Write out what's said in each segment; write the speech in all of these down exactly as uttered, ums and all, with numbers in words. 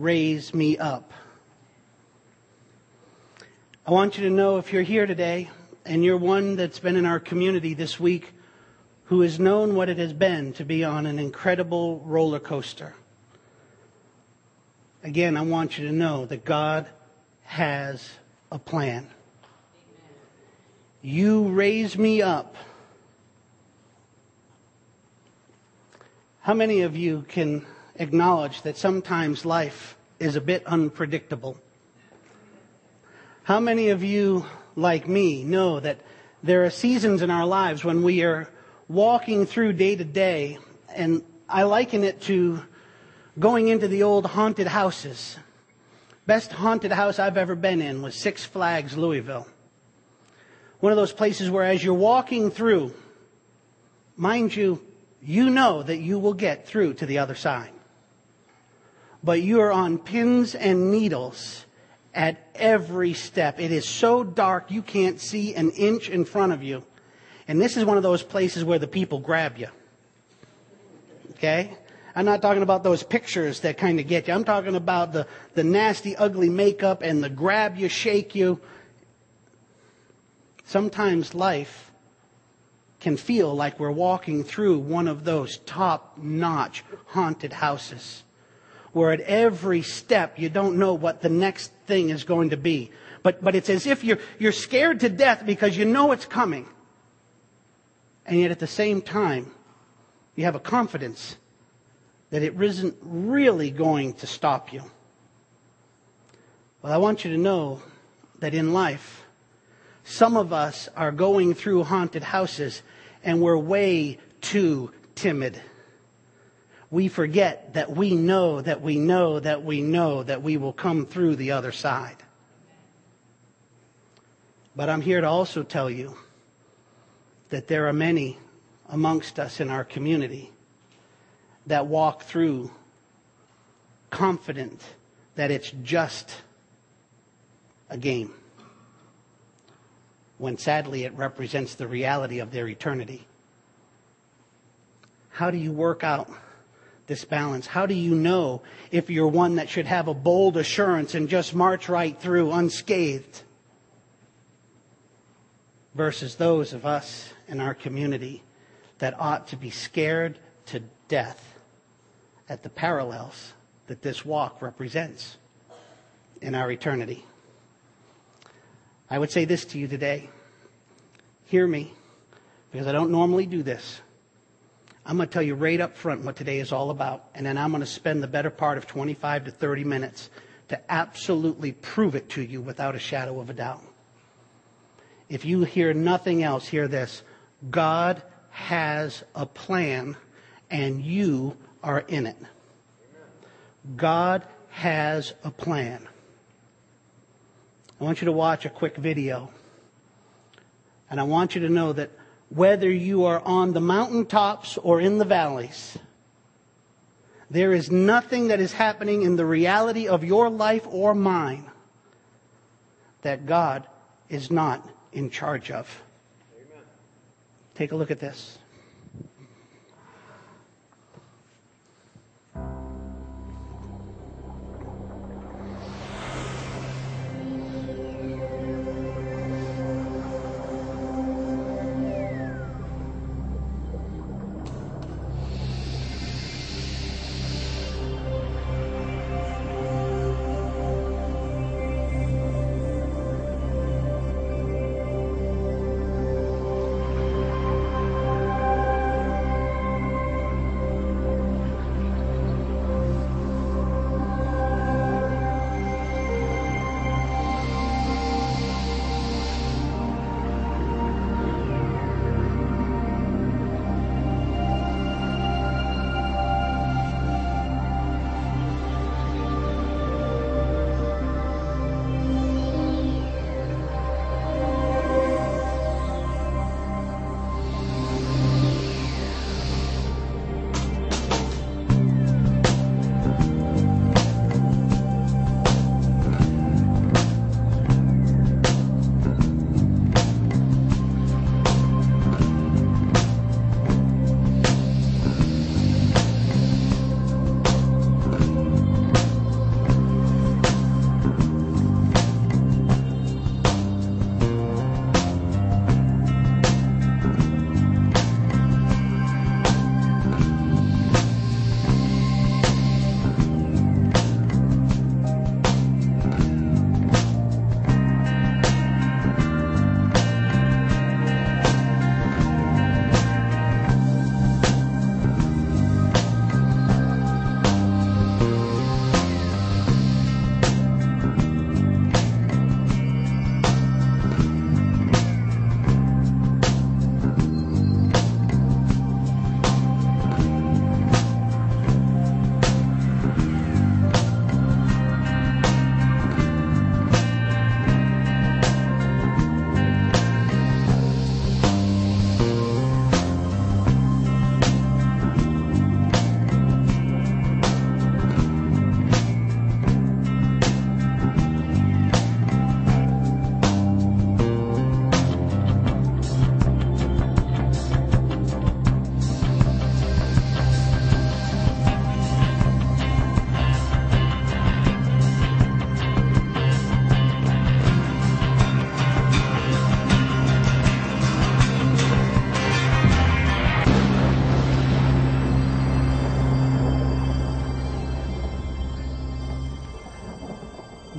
raise me up. I want you to know, if you're here today and you're one that's been in our community this week who has known what it has been to be on an incredible roller coaster, again, I want you to know that God has a plan. Amen. You raise me up. How many of you can acknowledge that sometimes life is a bit unpredictable? How many of you, like me, know that there are seasons in our lives when we are walking through day to day, and I liken it to going into the old haunted houses. Best haunted house I've ever been in was Six Flags Louisville. One of those places where as you're walking through, mind you, you know that you will get through to the other side. But you are on pins and needles at every step. It is so dark you can't see an inch in front of you. And this is one of those places where the people grab you. Okay? I'm not talking about those pictures that kind of get you. I'm talking about the, the nasty, ugly makeup and the grab you, shake you. Sometimes life can feel like we're walking through one of those top-notch haunted houses, where at every step you don't know what the next thing is going to be. But but it's as if you're you're scared to death because you know it's coming. And yet at the same time, you have a confidence that it isn't really going to stop you. Well, I want you to know that in life, some of us are going through haunted houses and we're way too timid. We forget that we know that we know that we know that we will come through the other side. But I'm here to also tell you that there are many amongst us in our community that walk through confident that it's just a game, when sadly it represents the reality of their eternity. How do you work out this balance? How do you know if you're one that should have a bold assurance and just march right through unscathed, versus those of us in our community that ought to be scared to death at the parallels that this walk represents in our eternity? I would say this to you today. Hear me, because I don't normally do this. I'm going to tell you right up front what today is all about, and then I'm going to spend the better part of twenty-five to thirty minutes to absolutely prove it to you without a shadow of a doubt. If you hear nothing else, hear this. God has a plan, and you are in it. God has a plan. I want you to watch a quick video. And I want you to know that whether you are on the mountaintops or in the valleys, there is nothing that is happening in the reality of your life or mine that God is not in charge of. Amen. Take a look at this.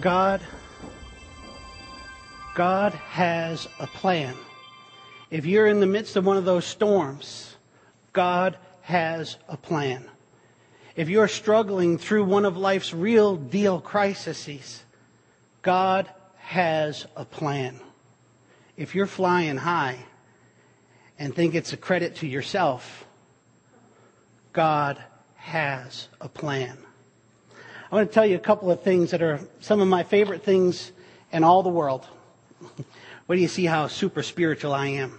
God, God has a plan. If you're in the midst of one of those storms, God has a plan. If you're struggling through one of life's real deal crises, God has a plan. If you're flying high and think it's a credit to yourself, God has a plan. I want to tell you a couple of things that are some of my favorite things in all the world. Where do you see how super spiritual I am?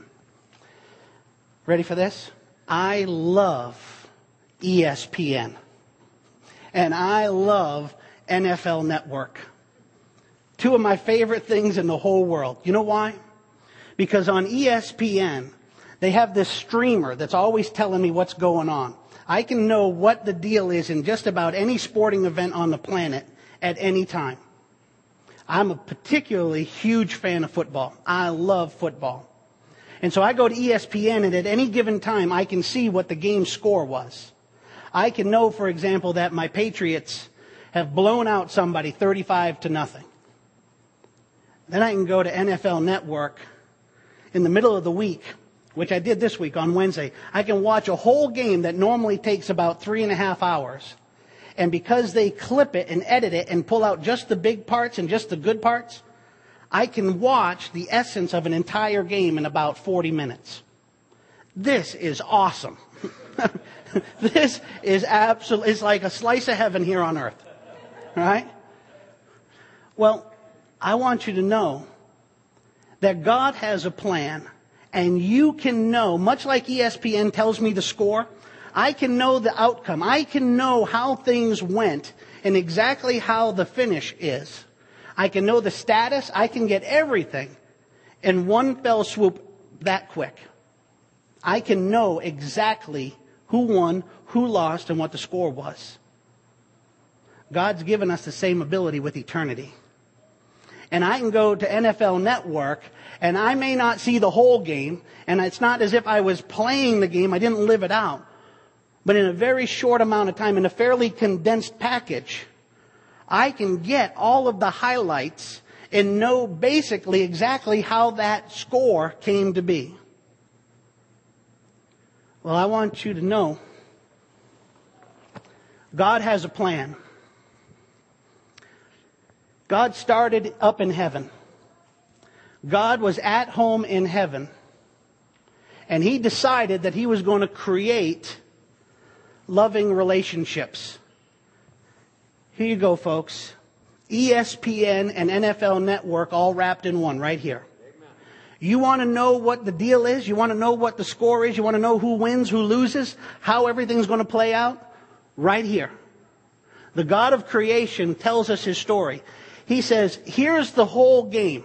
Ready for this? I love E S P N. And I love N F L Network. Two of my favorite things in the whole world. You know why? Because on E S P N, they have this streamer that's always telling me what's going on. I can know what the deal is in just about any sporting event on the planet at any time. I'm a particularly huge fan of football. I love football. And so I go to E S P N, and at any given time, I can see what the game score was. I can know, for example, that my Patriots have blown out somebody thirty-five to nothing. Then I can go to N F L Network in the middle of the week, which I did this week on Wednesday. I can watch a whole game that normally takes about three and a half hours. And because they clip it and edit it and pull out just the big parts and just the good parts, I can watch the essence of an entire game in about forty minutes. This is awesome. This is absolutely, it's like a slice of heaven here on earth. Right? Well, I want you to know that God has a plan, and you can know, much like E S P N tells me the score, I can know the outcome. I can know how things went and exactly how the finish is. I can know the status. I can get everything in one fell swoop that quick. I can know exactly who won, who lost, and what the score was. God's given us the same ability with eternity. And I can go to N F L Network, and I may not see the whole game, and it's not as if I was playing the game, I didn't live it out. But in a very short amount of time, in a fairly condensed package, I can get all of the highlights and know basically exactly how that score came to be. Well, I want you to know God has a plan. God started up in heaven. God was at home in heaven. And He decided that He was going to create loving relationships. Here you go, folks. E S P N and N F L Network all wrapped in one right here. Amen. You want to know what the deal is? You want to know what the score is? You want to know who wins, who loses, how everything's going to play out? Right here. The God of creation tells us His story. He says, here's the whole game.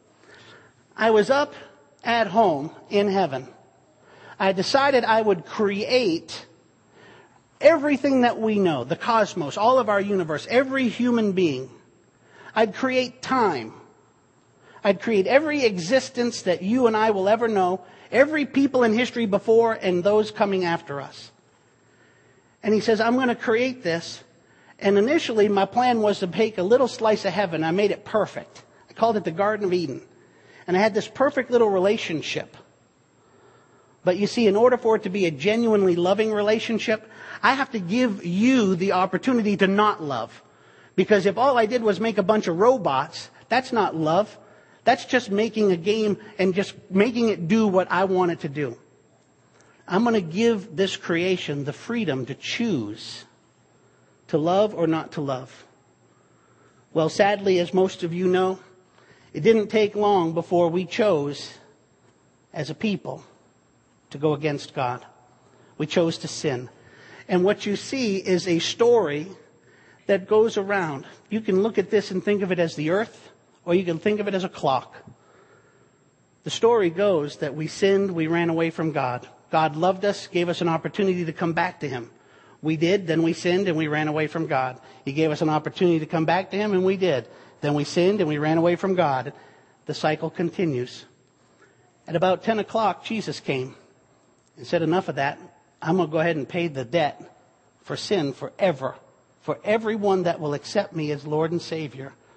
I was up at home in heaven. I decided I would create everything that we know, the cosmos, all of our universe, every human being. I'd create time. I'd create every existence that you and I will ever know, every people in history before and those coming after us. And He says, I'm going to create this. And initially, my plan was to take a little slice of heaven. I made it perfect. I called it the Garden of Eden. And I had this perfect little relationship. But you see, in order for it to be a genuinely loving relationship, I have to give you the opportunity to not love. Because if all I did was make a bunch of robots, that's not love. That's just making a game and just making it do what I want it to do. I'm going to give this creation the freedom to choose to love or not to love. Well, sadly, as most of you know, it didn't take long before we chose as a people to go against God. We chose to sin. And what you see is a story that goes around. You can look at this and think of it as the earth, or you can think of it as a clock. The story goes that we sinned, we ran away from God. God loved us, gave us an opportunity to come back to Him. We did, then we sinned and we ran away from God. He gave us an opportunity to come back to Him, and we did. Then we sinned and we ran away from God. The cycle continues. At about ten o'clock, Jesus came and said, enough of that. I'm going to go ahead and pay the debt for sin forever. For everyone that will accept me as Lord and Savior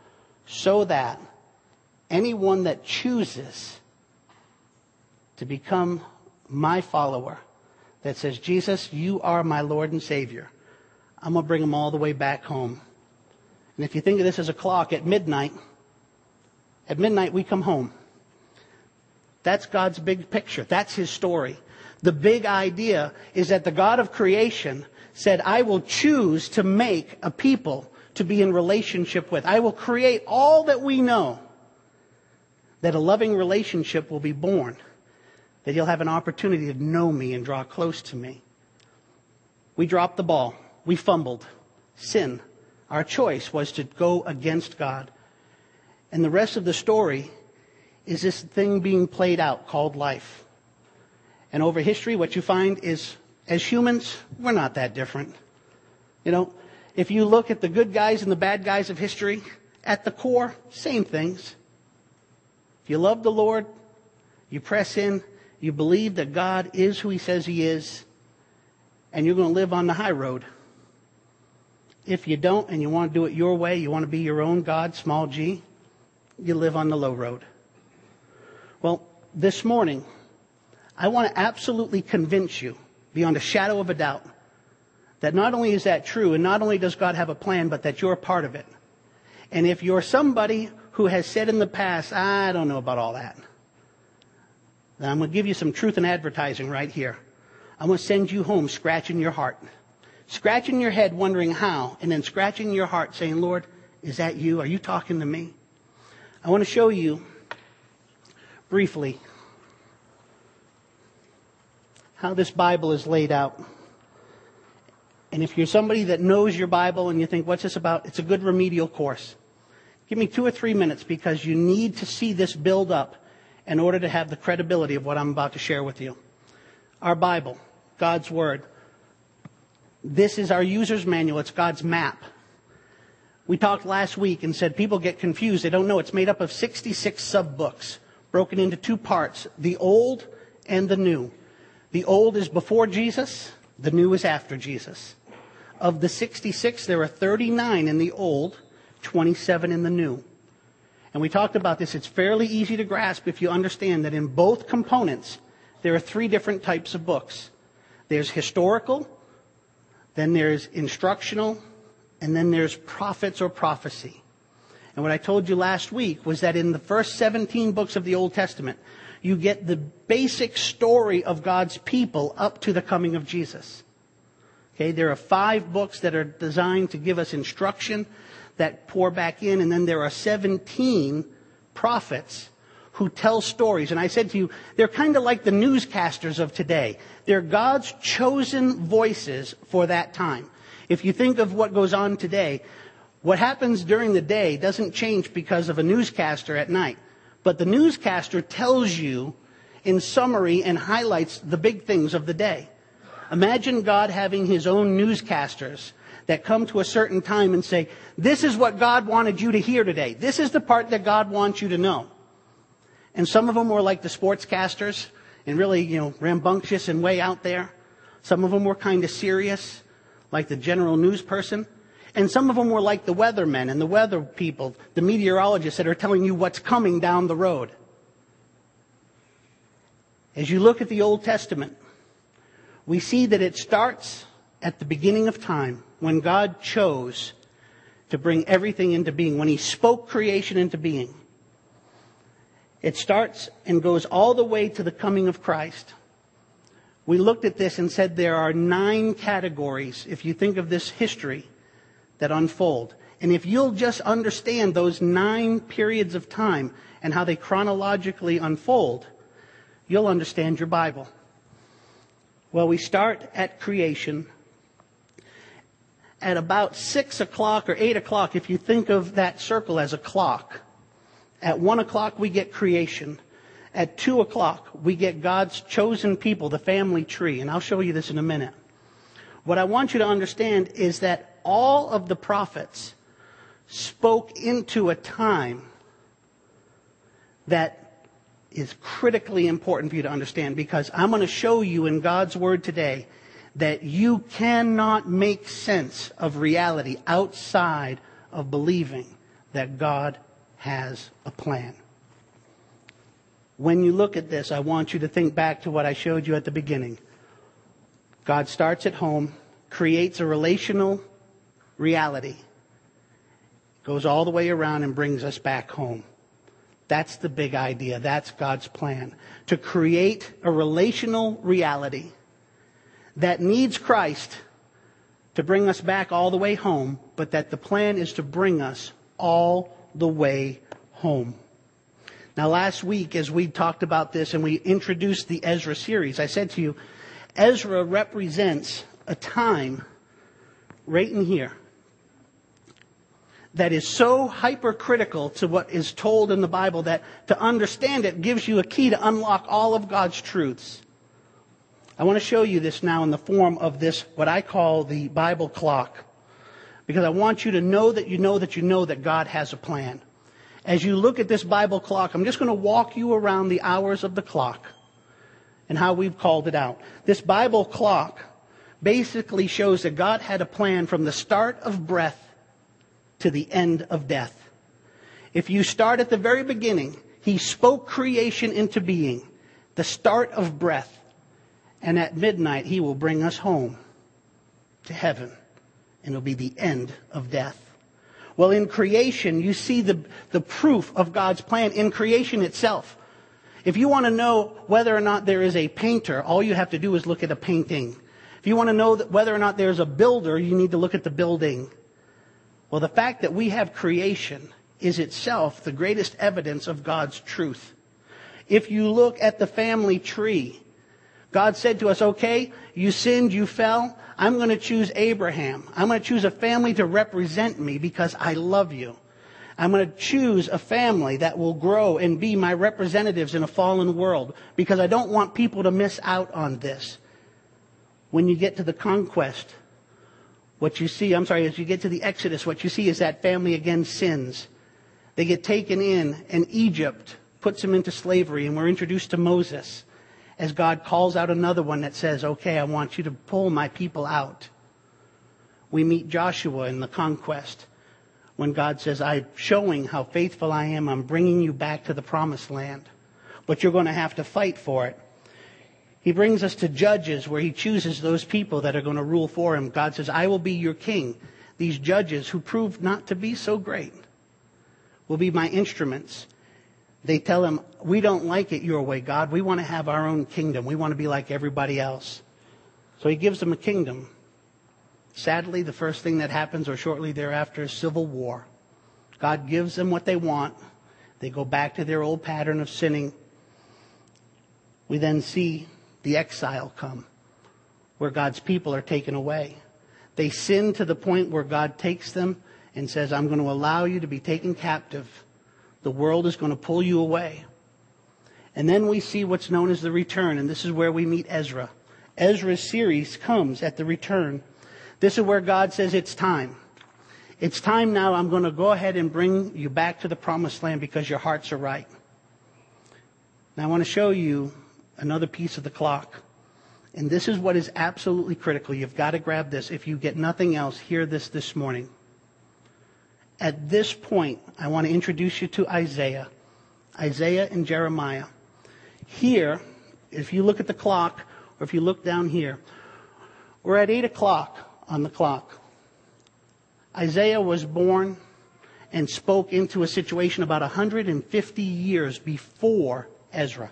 so that anyone that chooses to become my follower, that says, Jesus, you are my Lord and Savior, I'm going to bring them all the way back home. And if you think of this as a clock, at midnight, at midnight we come home. That's God's big picture. That's his story. The big idea is that the God of creation said, I will choose to make a people to be in relationship with. I will create all that we know, that a loving relationship will be born, that you'll have an opportunity to know me and draw close to me. We dropped the ball. We fumbled. Sin. Our choice was to go against God. And the rest of the story is this thing being played out called life. And over history, what you find is, as humans, we're not that different. You know, if you look at the good guys and the bad guys of history, at the core, same things. If you love the Lord, you press in, you believe that God is who he says he is, and you're going to live on the high road. If you don't and you want to do it your way, you want to be your own God, small g, you live on the low road. Well, this morning, I want to absolutely convince you, beyond a shadow of a doubt, that not only is that true, and not only does God have a plan, but that you're a part of it. And if you're somebody who has said in the past, I don't know about all that, then I'm going to give you some truth in advertising right here. I'm going to send you home scratching your heart. Scratching your head wondering how, and then scratching your heart saying, Lord, is that you? Are you talking to me? I want to show you briefly how this Bible is laid out. And if you're somebody that knows your Bible and you think, what's this about? It's a good remedial course. Give me two or three minutes because you need to see this build up in order to have the credibility of what I'm about to share with you. Our Bible, God's Word. This is our user's manual. It's God's map. We talked last week and said people get confused. They don't know. It's made up of sixty-six sub-books, broken into two parts, the Old and the New. The Old is before Jesus. The New is after Jesus. Of the sixty-six, there are thirty-nine in the Old, twenty-seven in the New. And we talked about this. It's fairly easy to grasp if you understand that in both components, there are three different types of books. There's historical, then there's instructional, and then there's prophets or prophecy. And what I told you last week was that in the first seventeen books of the Old Testament, you get the basic story of God's people up to the coming of Jesus. Okay, there are five books that are designed to give us instruction that pour back in, and then there are seventeen prophets who tell stories. And I said to you, they're kind of like the newscasters of today. They're God's chosen voices for that time. If you think of what goes on today, what happens during the day doesn't change because of a newscaster at night. But the newscaster tells you in summary and highlights the big things of the day. Imagine God having his own newscasters that come to a certain time and say, this is what God wanted you to hear today. This is the part that God wants you to know. And some of them were like the sportscasters and really, you know, rambunctious and way out there. Some of them were kind of serious, like the general news person. And some of them were like the weathermen and the weather people, the meteorologists that are telling you what's coming down the road. As you look at the Old Testament, we see that it starts at the beginning of time when God chose to bring everything into being, when he spoke creation into being. It starts and goes all the way to the coming of Christ. We looked at this and said there are nine categories, if you think of this history, that unfold. And if you'll just understand those nine periods of time and how they chronologically unfold, you'll understand your Bible. Well, we start at creation. At about six o'clock or eight o'clock, if you think of that circle as a clock, at one o'clock we get creation. At two o'clock we get God's chosen people, the family tree. And I'll show you this in a minute. What I want you to understand is that all of the prophets spoke into a time that is critically important for you to understand, because I'm going to show you in God's Word today that you cannot make sense of reality outside of believing that God has a plan. When you look at this, I want you to think back to what I showed you at the beginning. God starts at home, creates a relational reality, goes all the way around and brings us back home. That's the big idea. That's God's plan. To create a relational reality that needs Christ to bring us back all the way home, but that the plan is to bring us all the way home. Now, last week, as we talked about this and we introduced the Ezra series, I said to you, Ezra represents a time right in here that is so hypercritical to what is told in the Bible that to understand it gives you a key to unlock all of God's truths. I want to show you this now in the form of this, what I call the Bible clock, because I want you to know that you know that you know that God has a plan. As you look at this Bible clock, I'm just going to walk you around the hours of the clock and how we've called it out. This Bible clock basically shows that God had a plan from the start of breath to the end of death. If you start at the very beginning, He spoke creation into being, the start of breath. And at midnight, He will bring us home to heaven. And it'll be the end of death. Well, in creation, you see the, the proof of God's plan in creation itself. If you want to know whether or not there is a painter, all you have to do is look at a painting. If you want to know that whether or not there's a builder, you need to look at the building. Well, the fact that we have creation is itself the greatest evidence of God's truth. If you look at the family tree, God said to us, okay, you sinned, you fell. I'm going to choose Abraham. I'm going to choose a family to represent me because I love you. I'm going to choose a family that will grow and be my representatives in a fallen world because I don't want people to miss out on this. When you get to the conquest, what you see, I'm sorry, as you get to the Exodus, what you see is that family again sins. They get taken in, and Egypt puts them into slavery, and we're introduced to Moses as God calls out another one that says, okay, I want you to pull my people out. We meet Joshua in the conquest when God says, I'm showing how faithful I am. I'm bringing you back to the promised land, but you're going to have to fight for it. He brings us to Judges where He chooses those people that are going to rule for Him. God says, I will be your king. These judges who proved not to be so great will be my instruments. They tell Him, we don't like it your way, God. We want to have our own kingdom. We want to be like everybody else. So He gives them a kingdom. Sadly, the first thing that happens or shortly thereafter is civil war. God gives them what they want. They go back to their old pattern of sinning. We then see the exile come, where God's people are taken away. They sin to the point where God takes them and says, I'm going to allow you to be taken captive. The world is going to pull you away. And then we see what's known as the return, and this is where we meet Ezra. Ezra's series comes at the return. This is where God says it's time. It's time now. I'm going to go ahead and bring you back to the promised land because your hearts are right. Now I want to show you another piece of the clock. And this is what is absolutely critical. You've got to grab this. If you get nothing else, hear this this morning. At this point, I want to introduce you to Isaiah. Isaiah and Jeremiah. Here, if you look at the clock, or if you look down here, we're at eight o'clock on the clock. Isaiah was born and spoke into a situation about one hundred fifty years before Ezra.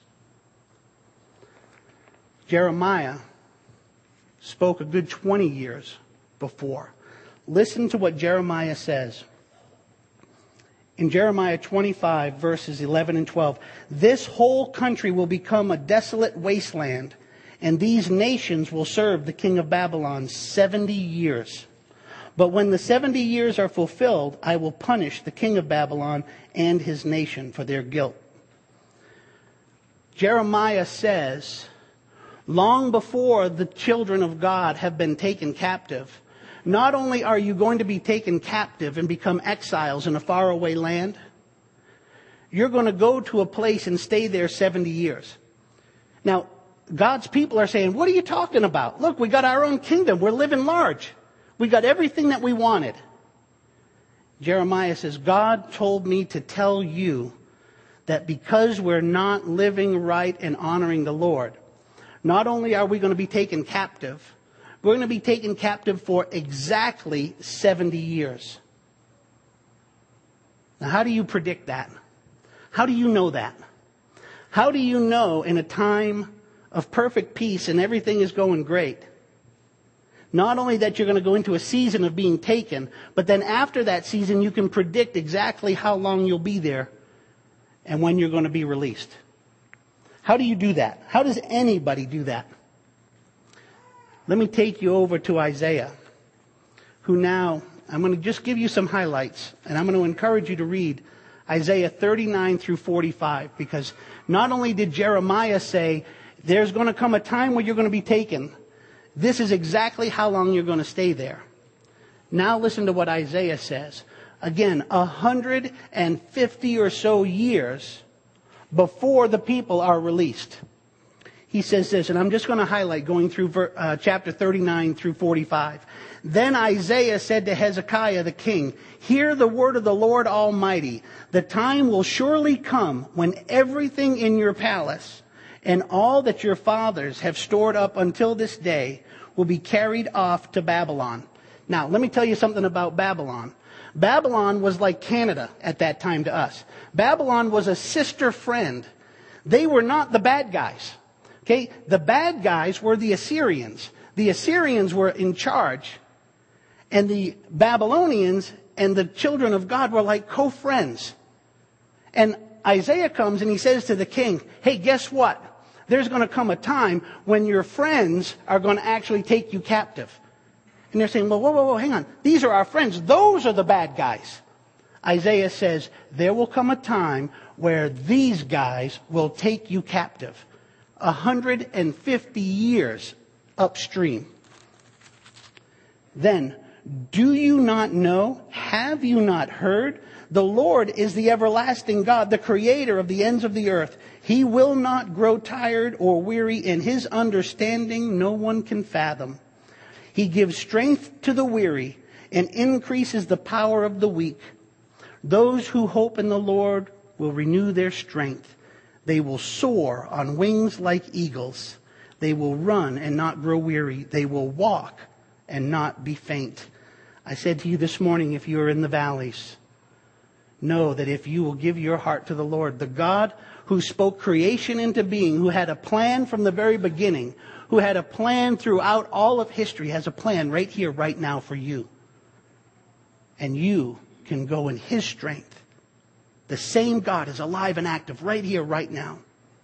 Jeremiah spoke a good twenty years before. Listen to what Jeremiah says. In Jeremiah twenty-five, verses eleven and twelve, this whole country will become a desolate wasteland, and these nations will serve the king of Babylon seventy years. But when the seventy years are fulfilled, I will punish the king of Babylon and his nation for their guilt. Jeremiah says, long before the children of God have been taken captive, not only are you going to be taken captive and become exiles in a faraway land, you're going to go to a place and stay there seventy years. Now, God's people are saying, what are you talking about? Look, we got our own kingdom. We're living large. We got everything that we wanted. Jeremiah says, God told me to tell you that because we're not living right and honoring the Lord, not only are we going to be taken captive, we're going to be taken captive for exactly seventy years. Now, how do you predict that? How do you know that? How do you know in a time of perfect peace and everything is going great, not only that you're going to go into a season of being taken, but then after that season you can predict exactly how long you'll be there and when you're going to be released? How do you do that? How does anybody do that? Let me take you over to Isaiah, who now, I'm going to just give you some highlights, and I'm going to encourage you to read Isaiah thirty-nine through forty-five, because not only did Jeremiah say, there's going to come a time where you're going to be taken, this is exactly how long you're going to stay there. Now listen to what Isaiah says. Again, a hundred and fifty or so years before the people are released. He says this, and I'm just going to highlight going through uh, chapter thirty-nine through forty-five. Then Isaiah said to Hezekiah the king, hear the word of the Lord Almighty. The time will surely come when everything in your palace and all that your fathers have stored up until this day will be carried off to Babylon. Now, let me tell you something about Babylon. Babylon was like Canada at that time to us. Babylon was a sister friend. They were not the bad guys. Okay, the bad guys were the Assyrians. The Assyrians were in charge. And the Babylonians and the children of God were like co-friends. And Isaiah comes and he says to the king, hey, guess what? There's going to come a time when your friends are going to actually take you captive. And they're saying, well, whoa, whoa, whoa, hang on. These are our friends. Those are the bad guys. Isaiah says, there will come a time where these guys will take you captive. one hundred fifty years upstream. Then, do you not know? Have you not heard? The Lord is the everlasting God, the creator of the ends of the earth. He will not grow tired or weary, and his understanding no one can fathom. He gives strength to the weary and increases the power of the weak. Those who hope in the Lord will renew their strength. They will soar on wings like eagles. They will run and not grow weary. They will walk and not be faint. I said to you this morning, if you are in the valleys, know that if you will give your heart to the Lord, the God who spoke creation into being, who had a plan from the very beginning, who had a plan throughout all of history, has a plan right here, right now for you. And you can go in his strength. The same God is alive and active right here, right now.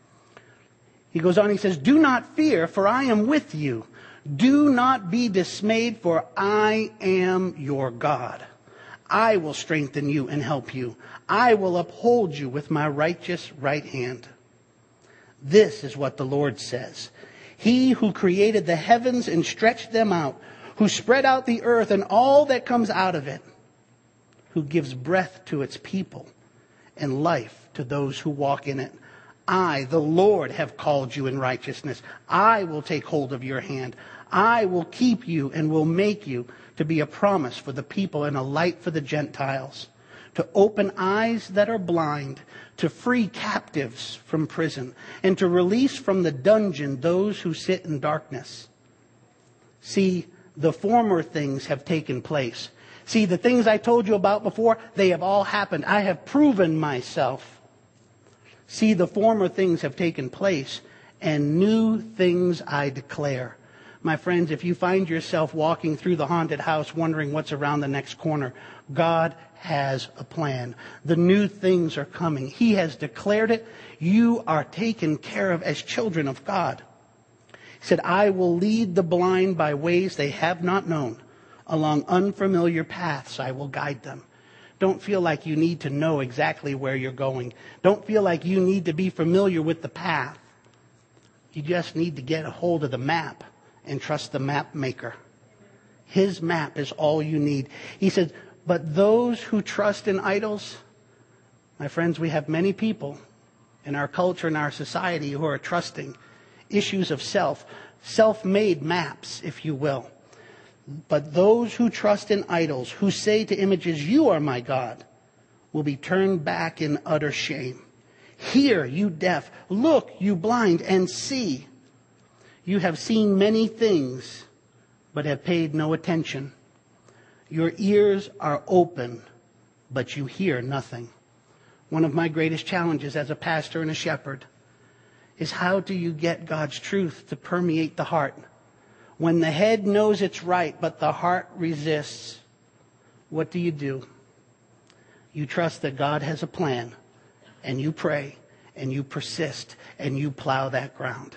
He goes on, he says, do not fear, for I am with you. Do not be dismayed, for I am your God. I will strengthen you and help you. I will uphold you with my righteous right hand. This is what the Lord says. He who created the heavens and stretched them out, who spread out the earth and all that comes out of it, who gives breath to its people and life to those who walk in it. I, the Lord, have called you in righteousness. I will take hold of your hand. I will keep you and will make you to be a promise for the people and a light for the Gentiles, to open eyes that are blind, to free captives from prison, and to release from the dungeon those who sit in darkness. See, the former things have taken place. See, the things I told you about before, they have all happened. I have proven myself. See, the former things have taken place, and new things I declare. My friends, if you find yourself walking through the haunted house wondering what's around the next corner, God has a plan. The new things are coming. He has declared it. You are taken care of as children of God. He said, I will lead the blind by ways they have not known. Along unfamiliar paths I will guide them. Don't feel like you need to know exactly where you're going. Don't feel like you need to be familiar with the path. You just need to get a hold of the map and trust the map maker. His map is all you need. He says, but those who trust in idols, my friends, we have many people in our culture and our society who are trusting issues of self, self-made maps, if you will. But those who trust in idols, who say to images, you are my God, will be turned back in utter shame. Hear, you deaf. Look, you blind, and see. You have seen many things, but have paid no attention. Your ears are open, but you hear nothing. One of my greatest challenges as a pastor and a shepherd is how do you get God's truth to permeate the heart? When the head knows it's right, but the heart resists, what do you do? You trust that God has a plan, and you pray, and you persist, and you plow that ground.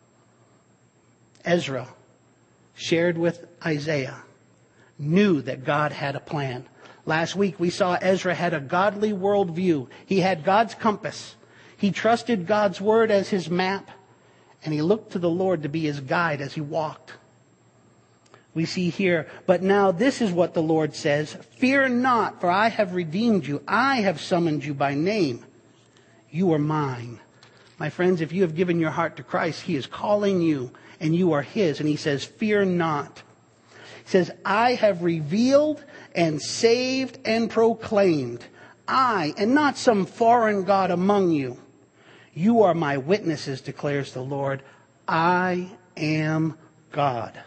Ezra shared with Isaiah, knew that God had a plan. Last week we saw Ezra had a godly worldview. He had God's compass. He trusted God's word as his map, and he looked to the Lord to be his guide as he walked. We see here, but now this is what the Lord says, fear not, for I have redeemed you. I have summoned you by name. You are mine. My friends, if you have given your heart to Christ, he is calling you and you are his. And he says, fear not. He says, I have revealed and saved and proclaimed. I, and not some foreign God among you. You are my witnesses, declares the Lord. I am God.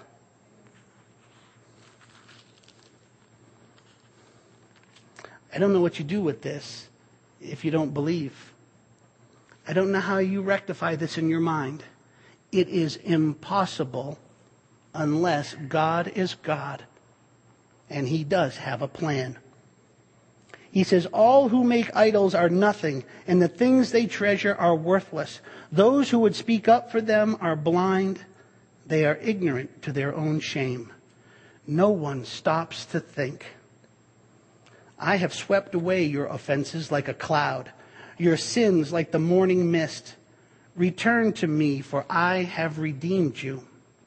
I don't know what you do with this if you don't believe. I don't know how you rectify this in your mind. It is impossible unless God is God and he does have a plan. He says, all who make idols are nothing, and the things they treasure are worthless. Those who would speak up for them are blind. They are ignorant to their own shame. No one stops to think. I have swept away your offenses like a cloud, your sins like the morning mist. Return to me, for I have redeemed you.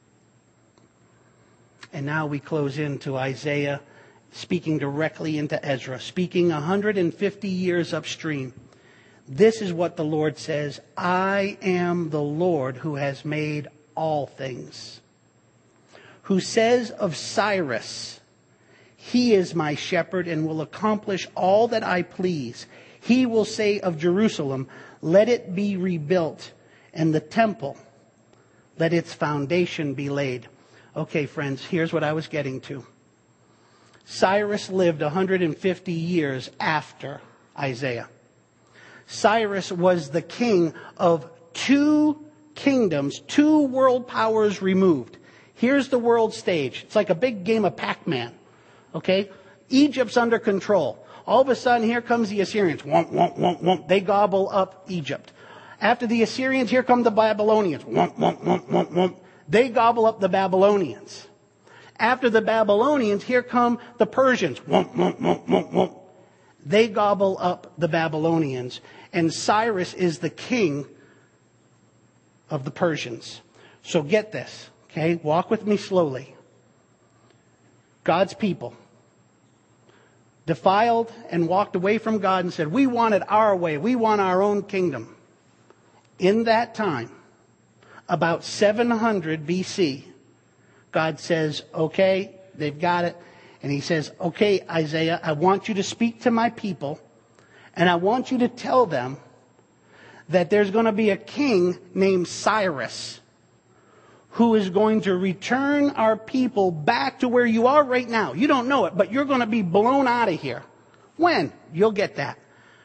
And now we close into Isaiah, speaking directly into Ezra, speaking one hundred fifty years upstream. This is what the Lord says, I am the Lord who has made all things. Who says of Cyrus, he is my shepherd and will accomplish all that I please. He will say of Jerusalem, let it be rebuilt, and the temple, let its foundation be laid. Okay, friends, here's what I was getting to. Cyrus lived one hundred fifty years after Isaiah. Cyrus was the king of two kingdoms, two world powers removed. Here's the world stage. It's like a big game of Pac-Man. Okay? Egypt's under control. All of a sudden, here comes the Assyrians. Womp, womp, womp, womp. They gobble up Egypt. After the Assyrians, here come the Babylonians. Womp, womp, womp, womp, womp. They gobble up the Babylonians. After the Babylonians, here come the Persians. Womp, womp, womp, womp, womp. They gobble up the Babylonians. And Cyrus is the king of the Persians. So get this, okay? Walk with me slowly. God's people defiled and walked away from God and said, we want it our way. We want our own kingdom. In that time, about seven hundred B C, God says, okay, they've got it. And he says, okay, Isaiah, I want you to speak to my people, and I want you to tell them that there's going to be a king named Cyrus who is going to return our people back to where you are right now. You don't know it, but you're going to be blown out of here. When? You'll get that.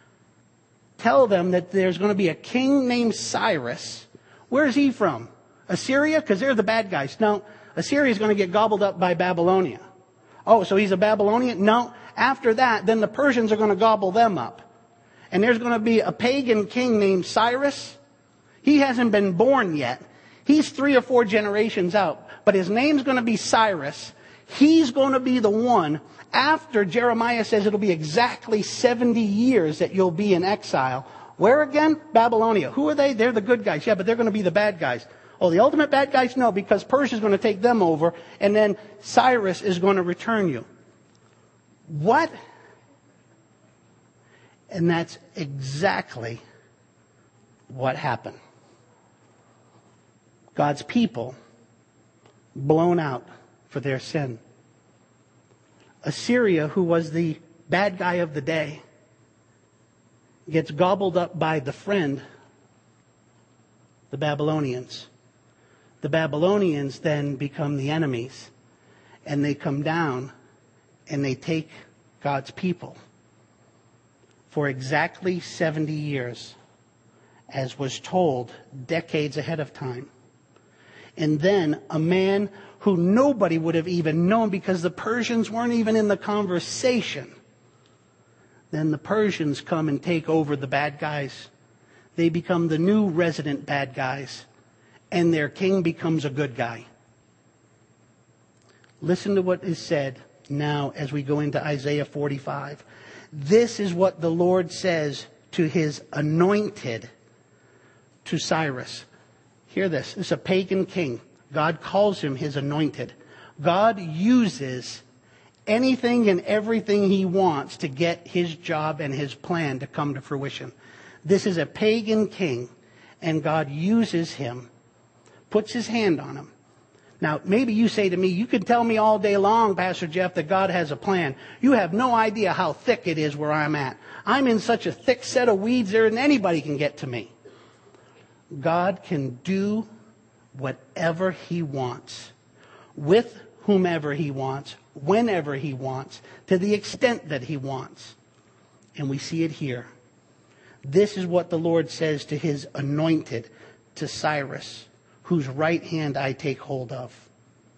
Tell them that there's going to be a king named Cyrus. Where's he from? Assyria? Because they're the bad guys. No, Assyria is going to get gobbled up by Babylonia. Oh, so he's a Babylonian? No. After that, then the Persians are going to gobble them up. And there's going to be a pagan king named Cyrus. He hasn't been born yet. He's three or four generations out. But his name's going to be Cyrus. He's going to be the one, after Jeremiah says it'll be exactly seventy years that you'll be in exile. Where again? Babylonia. Who are they? They're the good guys. Yeah, but they're going to be the bad guys. Oh, the ultimate bad guys? No, because Persia's going to take them over, and then Cyrus is going to return you. What? And that's exactly what happened. God's people blown out for their sin. Assyria, who was the bad guy of the day, gets gobbled up by the friend, the Babylonians. The Babylonians then become the enemies, and they come down and they take God's people for exactly seventy years, as was told decades ahead of time. And then a man who nobody would have even known because the Persians weren't even in the conversation. Then the Persians come and take over the bad guys. They become the new resident bad guys. And their king becomes a good guy. Listen to what is said now as we go into Isaiah forty-five. This is what the Lord says to his anointed, to Cyrus. Hear this. This is a pagan king. God calls him his anointed. God uses anything and everything he wants to get his job and his plan to come to fruition. This is a pagan king, and God uses him, puts his hand on him. Now, maybe you say to me, you can tell me all day long, Pastor Jeff, that God has a plan. You have no idea how thick it is where I'm at. I'm in such a thick set of weeds there than anybody can get to me. God can do whatever he wants, with whomever he wants, whenever he wants, to the extent that he wants. And we see it here. This is what the Lord says to his anointed, to Cyrus, whose right hand I take hold of.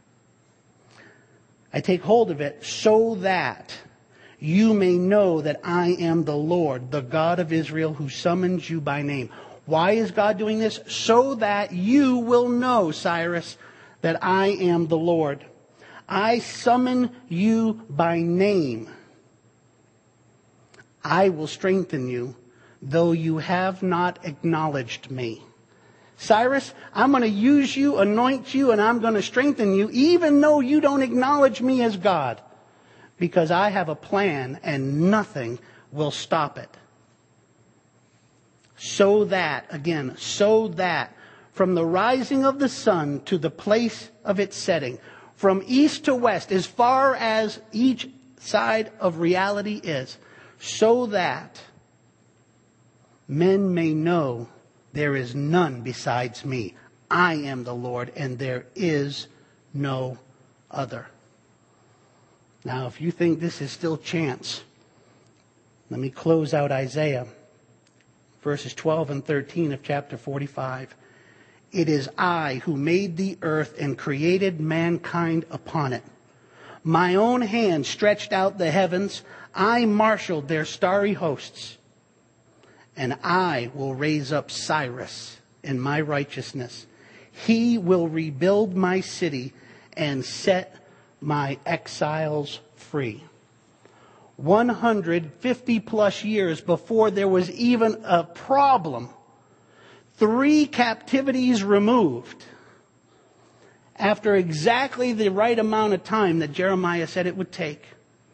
I take hold of it so that you may know that I am the Lord, the God of Israel, who summons you by name. Why is God doing this? So that you will know, Cyrus, that I am the Lord. I summon you by name. I will strengthen you, though you have not acknowledged me. Cyrus, I'm going to use you, anoint you, and I'm going to strengthen you, even though you don't acknowledge me as God. Because I have a plan, and nothing will stop it. So that, again, so that from the rising of the sun to the place of its setting, from east to west, as far as each side of reality is, so that men may know there is none besides me. I am the Lord, and there is no other. Now, if you think this is still chance, let me close out Isaiah. Verses twelve and thirteen of chapter forty-five. It is I who made the earth and created mankind upon it. My own hand stretched out the heavens. I marshaled their starry hosts. And I will raise up Cyrus in my righteousness. He will rebuild my city and set my exiles free. one hundred fifty plus years before there was even a problem. Three captivities removed. After exactly the right amount of time that Jeremiah said it would take.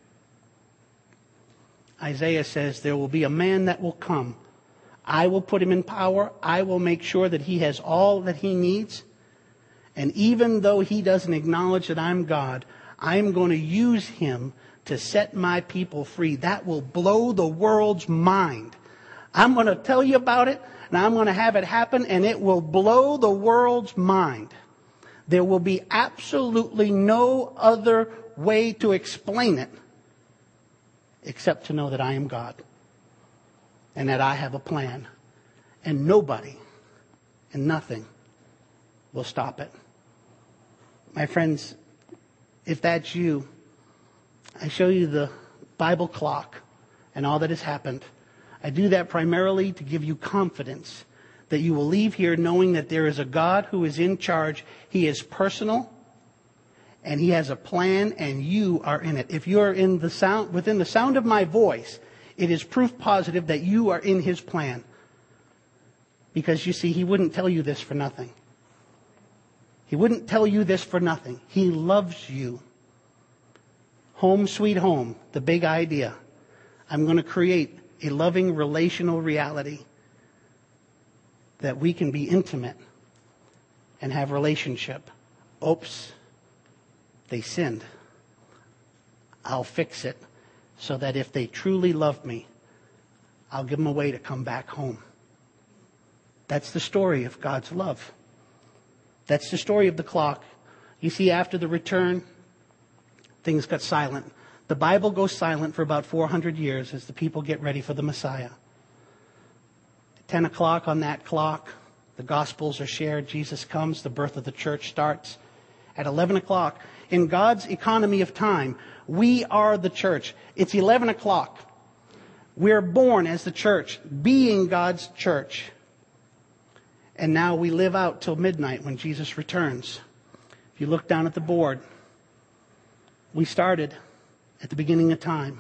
Isaiah says there will be a man that will come. I will put him in power. I will make sure that he has all that he needs. And even though he doesn't acknowledge that I'm God, I'm going to use him to set my people free. That will blow the world's mind. I'm going to tell you about it, and I'm going to have it happen, and it will blow the world's mind. There will be absolutely no other way to explain it except to know that I am God and that I have a plan, and nobody and nothing will stop it. My friends, if that's you, I show you the Bible clock and all that has happened. I do that primarily to give you confidence that you will leave here knowing that there is a God who is in charge. He is personal, and he has a plan, and you are in it. If you are in the sound, within the sound of my voice, it is proof positive that you are in his plan. Because you see, he wouldn't tell you this for nothing. He wouldn't tell you this for nothing. He loves you. Home sweet home, the big idea. I'm going to create a loving relational reality that we can be intimate and have relationship. Oops, they sinned. I'll fix it so that if they truly love me, I'll give them a way to come back home. That's the story of God's love. That's the story of the clock. You see, after the return, things got silent. The Bible goes silent for about four hundred years as the people get ready for the Messiah. At ten o'clock on that clock, the Gospels are shared. Jesus comes. The birth of the church starts. At eleven o'clock, in God's economy of time, we are the church. It's eleven o'clock. We're born as the church, being God's church. And now we live out till midnight when Jesus returns. If you look down at the board, we started at the beginning of time.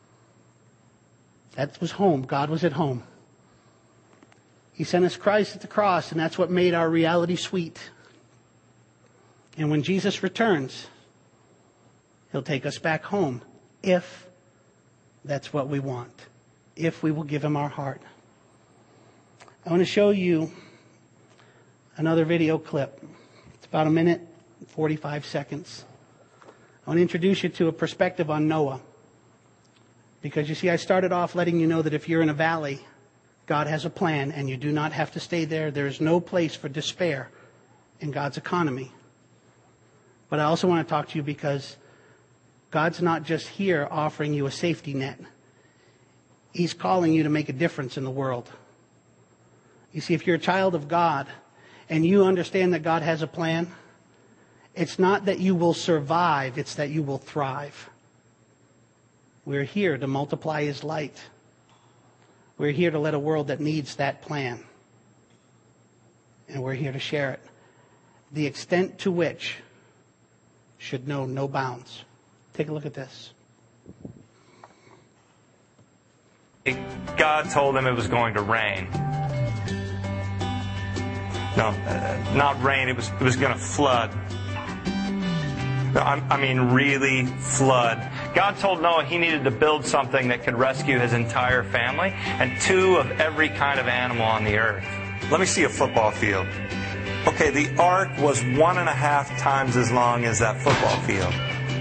That was home. God was at home. He sent us Christ at the cross, and that's what made our reality sweet. And when Jesus returns, He'll take us back home if that's what we want, if we will give Him our heart. I want to show you another video clip. It's about a minute and forty-five seconds. I want to introduce you to a perspective on Noah. Because you see, I started off letting you know that if you're in a valley, God has a plan and you do not have to stay there. There is no place for despair in God's economy. But I also want to talk to you because God's not just here offering you a safety net. He's calling you to make a difference in the world. You see, if you're a child of God and you understand that God has a plan, it's not that you will survive, it's that you will thrive. We're here to multiply His light. We're here to let a world that needs that plan. And we're here to share it. The extent to which should know no bounds. Take a look at this. God told him it was going to rain. No, uh, not rain. It was it was going to flood. No, I, I mean really flood. God told Noah he needed to build something that could rescue his entire family and two of every kind of animal on the earth. Let me see a football field. Okay, the ark was one and a half times as long as that football field.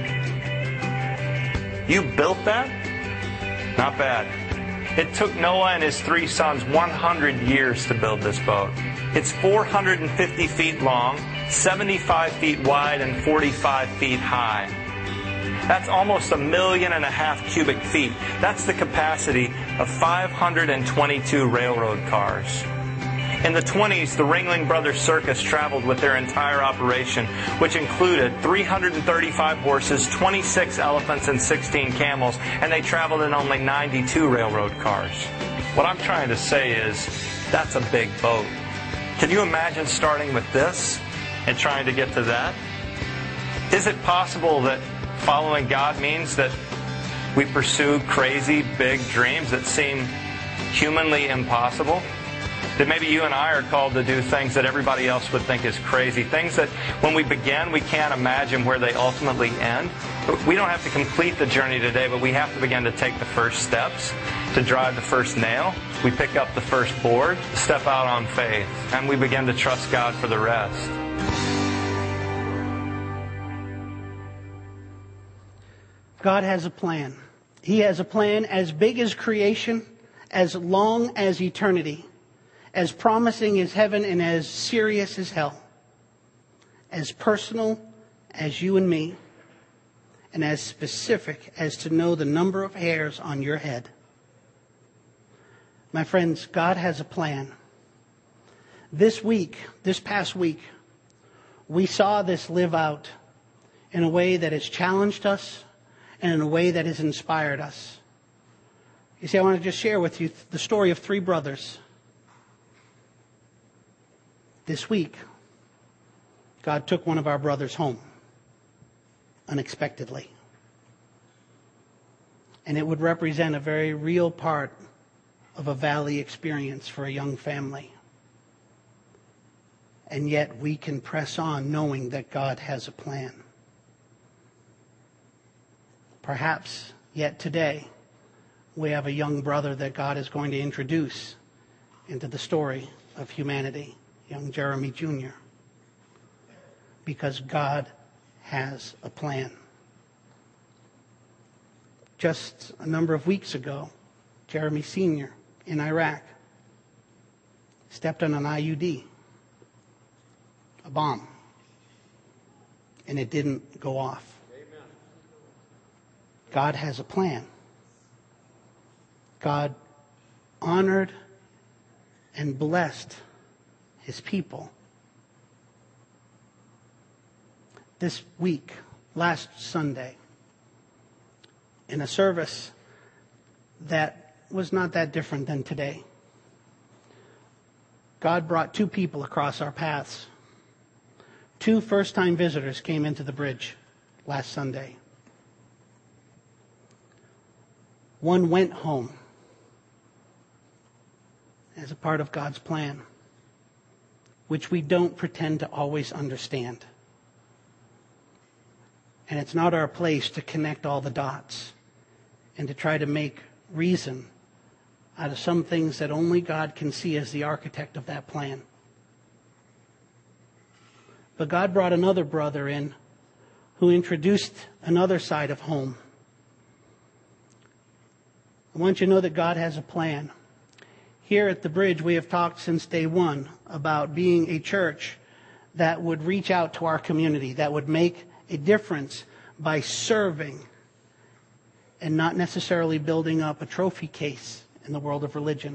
You built that? Not bad. It took Noah and his three sons one hundred years to build this boat. It's four hundred fifty feet long, seventy-five feet wide, and forty-five feet high. That's almost a million and a half cubic feet. That's the capacity of five hundred twenty-two railroad cars. In the twenties, the Ringling Brothers Circus traveled with their entire operation, which included three hundred thirty-five horses, twenty-six elephants, and sixteen camels, and they traveled in only ninety-two railroad cars. What I'm trying to say is, that's a big boat. Can you imagine starting with this and trying to get to that? Is it possible that following God means that we pursue crazy, big dreams that seem humanly impossible? That maybe you and I are called to do things that everybody else would think is crazy. Things that when we begin, we can't imagine where they ultimately end. We don't have to complete the journey today, but we have to begin to take the first steps, to drive the first nail. We pick up the first board, step out on faith, and we begin to trust God for the rest. God has a plan. He has a plan as big as creation, as long as eternity, as promising as heaven and as serious as hell, as personal as you and me, and as specific as to know the number of hairs on your head. My friends, God has a plan. This week, this past week, we saw this live out in a way that has challenged us and in a way that has inspired us. You see, I want to just share with you the story of three brothers. This week, God took one of our brothers home unexpectedly. And it would represent a very real part of a valley experience for a young family. And yet we can press on knowing that God has a plan. Perhaps yet today we have a young brother that God is going to introduce into the story of humanity. Young Jeremy Junior Because God has a plan. just a number of weeks ago, Jeremy Senior in Iraq stepped on an I U D, a bomb, and it didn't go off. Amen. God has a plan. God honored and blessed his people. This week, last Sunday, in a service that was not that different than today, God brought two people across our paths. Two first-time visitors came into the bridge last Sunday. One went home as a part of God's plan, which we don't pretend to always understand. And it's not our place to connect all the dots and to try to make reason out of some things that only God can see as the architect of that plan. But God brought another brother in who introduced another side of home. I want you to know that God has a plan. Here at the Bridge, we have talked since day one about being a church that would reach out to our community, that would make a difference by serving and not necessarily building up a trophy case in the world of religion.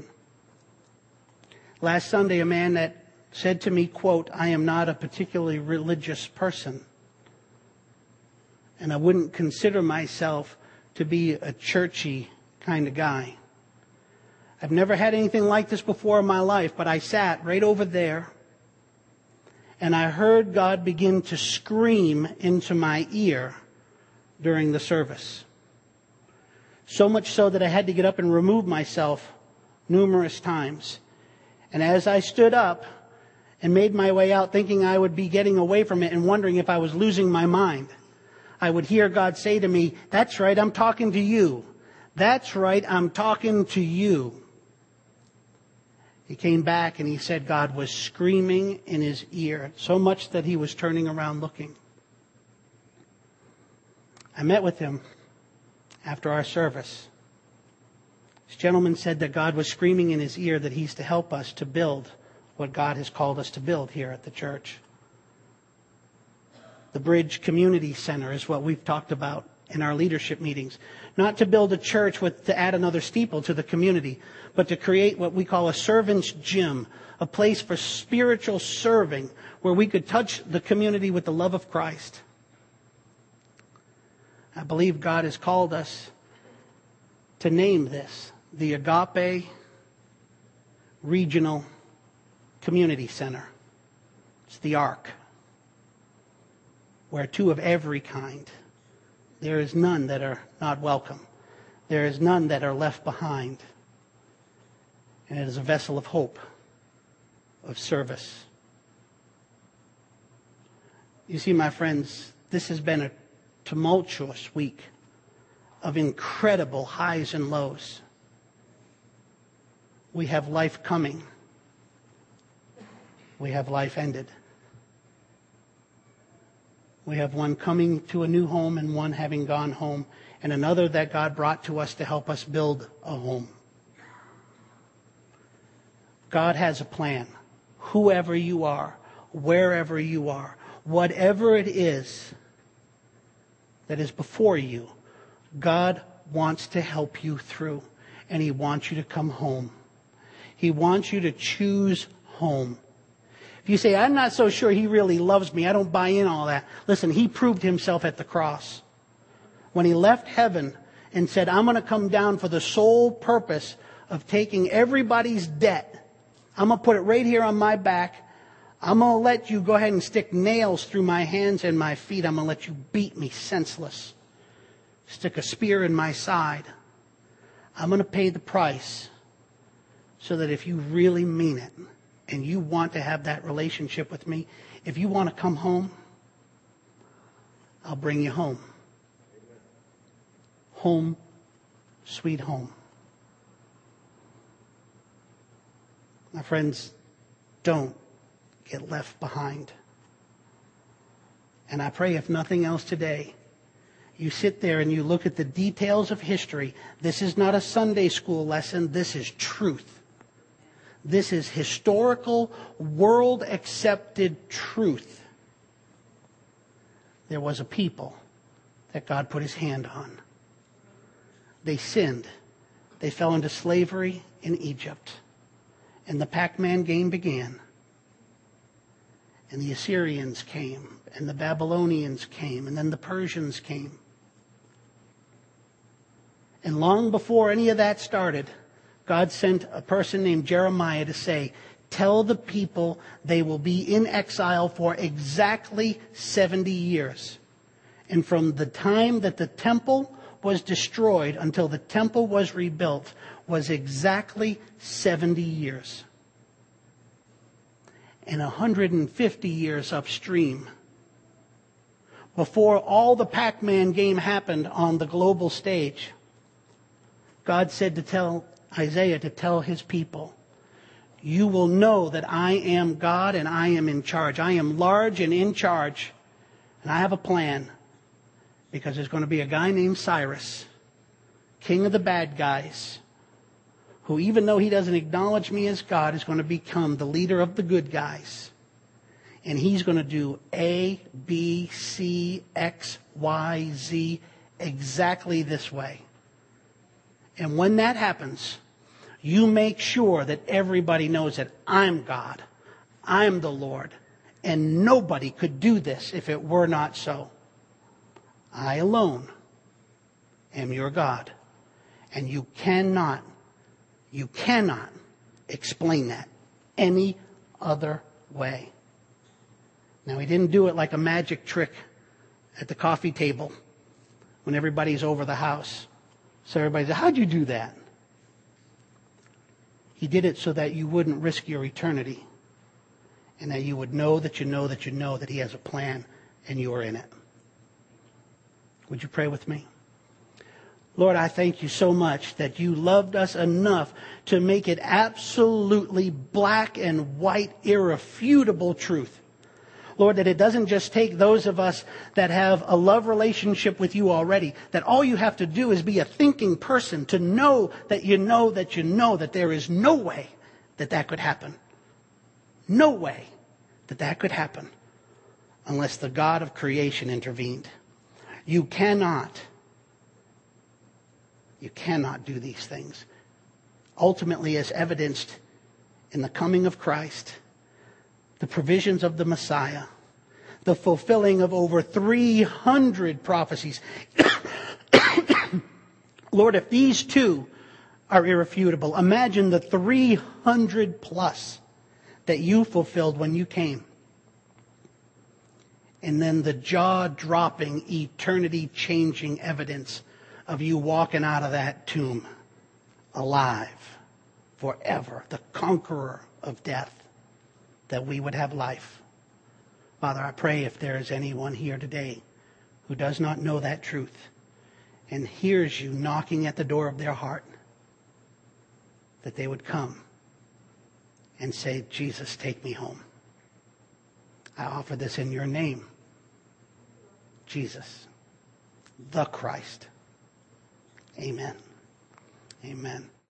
Last Sunday, a man that said to me, quote, "I am not a particularly religious person, and I wouldn't consider myself to be a churchy kind of guy. I've never had anything like this before in my life, but I sat right over there and I heard God begin to scream into my ear during the service. So much so that I had to get up and remove myself numerous times. And as I stood up and made my way out thinking I would be getting away from it and wondering if I was losing my mind, I would hear God say to me, "That's right, I'm talking to you. That's right, I'm talking to you." He came back and he said God was screaming in his ear, so much that he was turning around looking. I met with him after our service. This gentleman said that God was screaming in his ear that he's to help us to build what God has called us to build here at the church. The Bridge Community Center is what we've talked about in our leadership meetings. Not to build a church with to add another steeple to the community, but to create what we call a servant's gym, a place for spiritual serving where we could touch the community with the love of Christ. I believe God has called us to name this the Agape Regional Community Center. It's the Ark, where two of every kind. There is none that are not welcome. There is none that are left behind. And it is a vessel of hope, of service. You see, my friends, this has been a tumultuous week of incredible highs and lows. We have life coming. We have life ended. We have one coming to a new home and one having gone home, and another that God brought to us to help us build a home. God has a plan. Whoever you are, wherever you are, whatever it is that is before you, God wants to help you through, and He wants you to come home. He wants you to choose home. If you say, "I'm not so sure He really loves me, I don't buy in all that." Listen, He proved Himself at the cross. When He left heaven and said, "I'm going to come down for the sole purpose of taking everybody's debt. I'm going to put it right here on my back. I'm going to let you go ahead and stick nails through my hands and my feet. I'm going to let you beat me senseless. Stick a spear in my side. I'm going to pay the price so that if you really mean it, and you want to have that relationship with me, if you want to come home, I'll bring you home. Home, sweet home." My friends, don't get left behind. And I pray, if nothing else today, You sit there and you look at the details of history. This is not a Sunday school lesson. This is truth. This is historical, world-accepted truth. There was a people that God put his hand on. They sinned. They fell into slavery in Egypt. And the Pac-Man game began. And the Assyrians came. And the Babylonians came. And then the Persians came. And long before any of that started, God sent a person named Jeremiah to say, tell the people they will be in exile for exactly seventy years. And from the time that the temple was destroyed until the temple was rebuilt was exactly seventy years. And one hundred fifty years upstream, before all the Pac-Man game happened on the global stage, God said to tell Isaiah to tell his people, you will know that I am God and I am in charge. I am large and in charge. And I have a plan. Because there's going to be a guy named Cyrus, king of the bad guys, who even though he doesn't acknowledge me as God, is going to become the leader of the good guys. And he's going to do A, B, C, X, Y, Z exactly this way. And when that happens, you make sure that everybody knows that I'm God. I'm the Lord. And nobody could do this if it were not so. I alone am your God. And you cannot, you cannot explain that any other way. Now, he didn't do it like a magic trick at the coffee table when everybody's over the house. So everybody said, how'd you do that? He did it so that you wouldn't risk your eternity. And that you would know that you know that you know that he has a plan and you are in it. Would you pray with me? Lord, I thank you so much that you loved us enough to make it absolutely black and white, irrefutable truth. Lord, that it doesn't just take those of us that have a love relationship with you already, that all you have to do is be a thinking person to know that you know that you know that there is no way that that could happen. No way that that could happen unless the God of creation intervened. You cannot, you cannot do these things. Ultimately, as evidenced in the coming of Christ, the provisions of the Messiah, the fulfilling of over three hundred prophecies. Lord, if these two are irrefutable, imagine the three hundred plus that you fulfilled when you came. And then the jaw-dropping, eternity-changing evidence of you walking out of that tomb alive forever, the conqueror of death, that we would have life. Father, I pray if there is anyone here today who does not know that truth and hears you knocking at the door of their heart, that they would come and say, Jesus, take me home. I offer this in your name. Jesus, the Christ. Amen. Amen.